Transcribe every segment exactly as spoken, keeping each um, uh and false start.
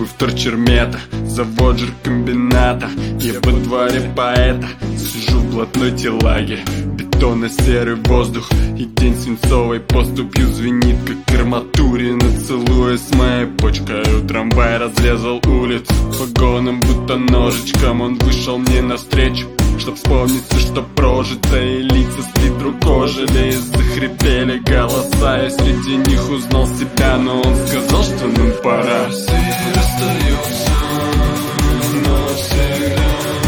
в торчермета, завод жиркомбината. Я во дворе поэта, сижу в блатной телаге. Бетонно-серый воздух и день свинцовой поступью звенит, как арматурина, целуясь моей почкой. Трамвай разрезал улицу вагоном, будто ножичком. Он вышел мне навстречу, чтоб вспомнить все, что прожито, и лица с виду ожили, и захрипели голоса. Я среди них узнал себя, но он сказал, что нам пора. Все расстаются навсегда,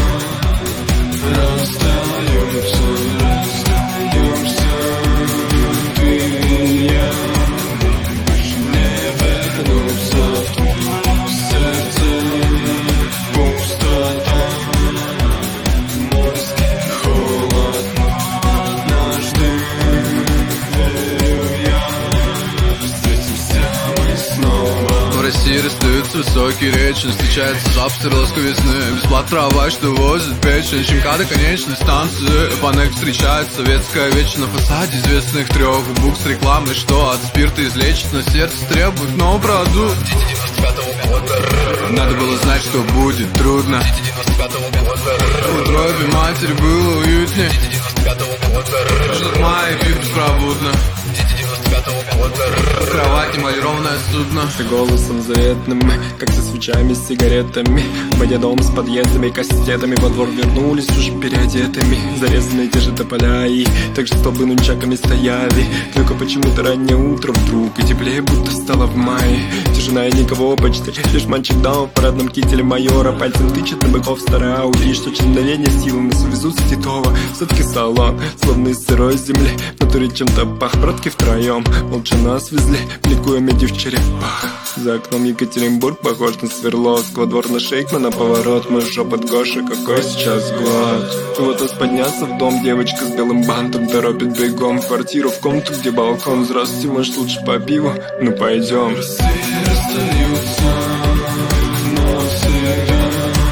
расстаются, расстаемся. Ты и я больше не вернутся в твоем сердце. Пустота, морский холод, но однажды, верю я, встретимся мы снова. В России расстаются высокие речи, встречается запах ласковой весны. Бесплатно трамвай, что возит печень, щенка до конечной станции. Панель встречает советская вечь на фасаде известных трех букв с рекламой, что от спирта излечит, но сердце требует новый продукт. Надо было знать, что будет трудно. У утробе матери было уютнее. Ждут мои пип беспробудно. В кровати малированное судно. С голосом заветным, как со свечами, с сигаретами, войдя дом с подъездами, кассетами, во двор вернулись уже переодетыми. Зарезанные те же тополя и также столбы нунчаками стояли. Только почему-то раннее утро вдруг и теплее будто стало в мае. Тишина и никого почти, лишь мальчик дам в парадном кителе майора пальцем тычет на быков старая Ауди, что через мгновение силами увезут с Титова. Все-таки салон, словно из сырой земли, в натуре чем-то пах. Братки втроем молча нас везли, бликуя меди в черепах. За окном Екатеринбург похож на Свердловск, во двор на Шейкмана поворот, мой шепот Гоши, какой сейчас год. Вот нас подняться в дом, девочка с белым бантом торопит бегом в квартиру, в комнату, где балкон. Здравствуйте, может лучше по пиву? Ну пойдем. Все расстаются навсегда,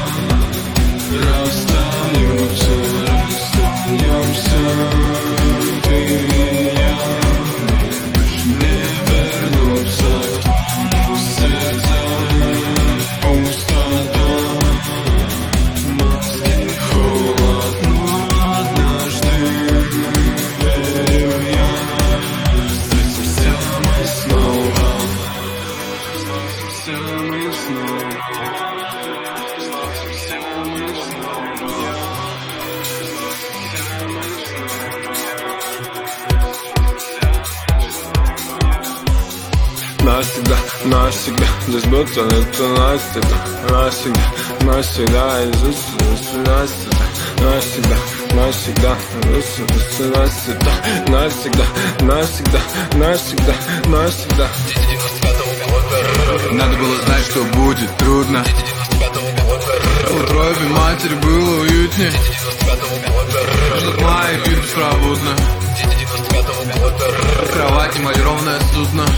расстаются, расстаемся. Ты и я не вернутся в твоем сердце. Пустота, морский холод, но однажды, верю я, встретимся мы снова. Встретимся мы снова. Встретимся мы снова. Навсегда, навсегда, здесь будто это навсегда, навсегда, навсегда, здесь навсегда, навсегда, навсегда, здесь навсегда, навсегда, навсегда, навсегда, навсегда. Надо было знать, что будет трудно. В утробе матери было уютнее. Ждут мои пип беспробудно. В кровати малированное судно.